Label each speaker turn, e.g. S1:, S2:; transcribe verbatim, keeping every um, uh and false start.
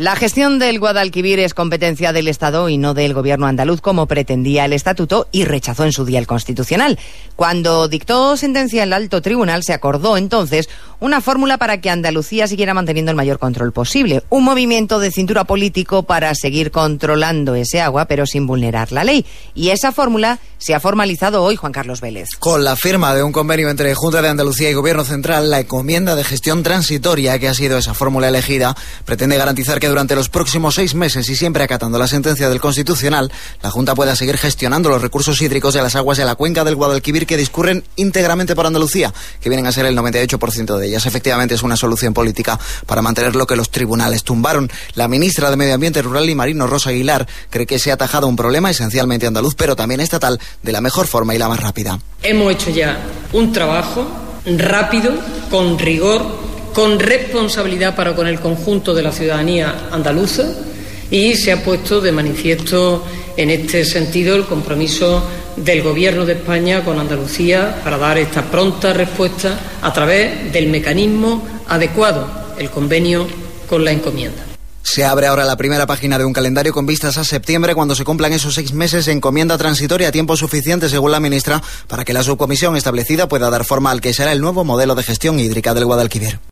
S1: La gestión del Guadalquivir es competencia del Estado y no del Gobierno andaluz, como pretendía el Estatuto y rechazó en su día el Constitucional. Cuando dictó sentencia el Alto Tribunal, se acordó entonces una fórmula para que Andalucía siguiera manteniendo el mayor control posible. Un movimiento de cintura político para seguir controlando ese agua, pero sin vulnerar la ley. Y esa fórmula se ha formalizado hoy, Juan Carlos Vélez.
S2: Con la firma de un convenio entre Junta de Andalucía y Gobierno Central, la encomienda de gestión transitoria, que ha sido esa fórmula elegida, pretende garantizar que durante los próximos seis meses y siempre acatando la sentencia del Constitucional, la Junta pueda seguir gestionando los recursos hídricos de las aguas de la cuenca del Guadalquivir que discurren íntegramente por Andalucía, que vienen a ser el noventa y ocho por ciento de ellas. Efectivamente es una solución política para mantener lo que los tribunales tumbaron. La ministra de Medio Ambiente Rural y Marino, Rosa Aguilar, cree que se ha atajado un problema esencialmente andaluz, pero también estatal, de la mejor forma y la más rápida.
S3: Hemos hecho ya un trabajo rápido, con rigor, con responsabilidad para con el conjunto de la ciudadanía andaluza, y se ha puesto de manifiesto en este sentido el compromiso del Gobierno de España con Andalucía para dar esta pronta respuesta a través del mecanismo adecuado, el convenio con la encomienda.
S2: Se abre ahora la primera página de un calendario con vistas a septiembre, cuando se cumplan esos seis meses de encomienda transitoria, tiempo suficiente, según la ministra, para que la subcomisión establecida pueda dar forma al que será el nuevo modelo de gestión hídrica del Guadalquivir.